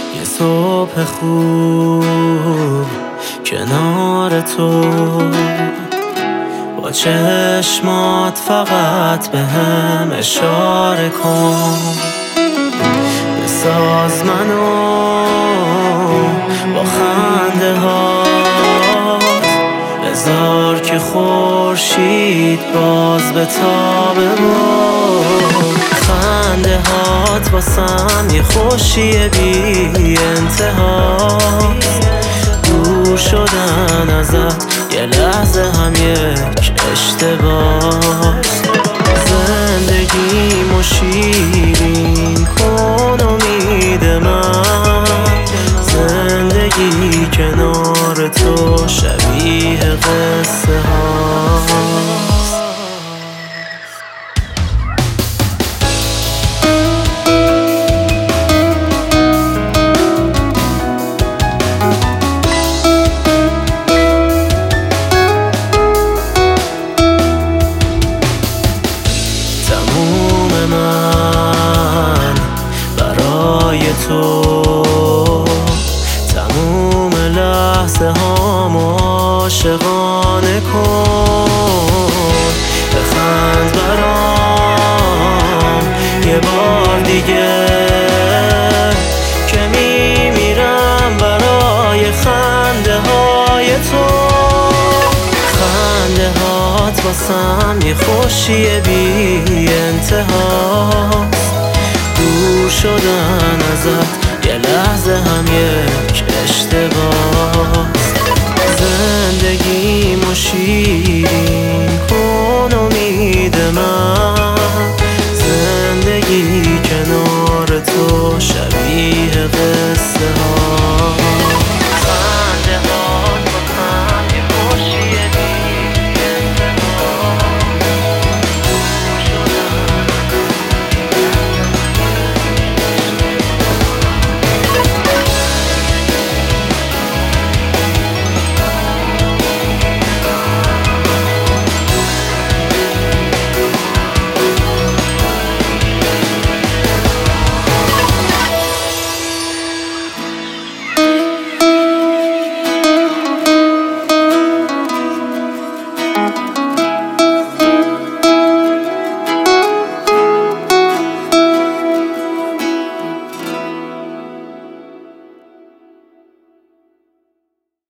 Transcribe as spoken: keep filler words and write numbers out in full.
یه صبح خوب کنار تو، با چشمات فقط به هم اشاره کن. بساز منو با خنده هات، بذار که خورشید باز به تابه بود. خنده هات واسم یه خوشی بی انتهاست، دور شدن ازت یه لحظه هم یک اشتباهست. زندگیمو شیرین کن امید من، زندگی کنار تو شبیه قصه هاست. تموم من برای تو، تموم لحظه هامو عاشقانه کن. بخند برام یه بار دیگه که میمیرم برای خنده های تو. خنده هات واسم یه خوشی بی انتهاست، دور شدن ازت یه لحظه هم یک اشتباه.